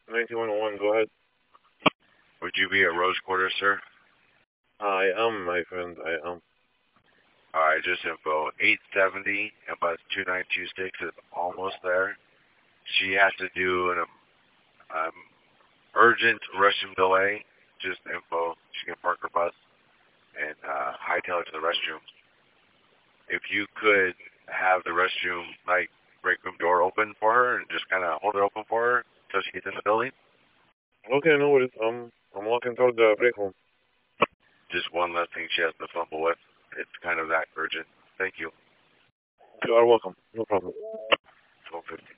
1901, go ahead. Would you be at Rose Quarter, sir? I am, my friend, I am. Alright, just info. 870 and bus 2926 is almost there. She has to do an urgent restroom delay. Just info. She can park her bus and hightail it to the restroom. If you could have the restroom, like, break room door open for her and just kind of hold it open for her until she gets in the building. Okay, no worries. I'm walking toward the break room. Just one less thing she has to fumble with. It's kind of that urgent. Thank you. You are welcome. No problem. 1250.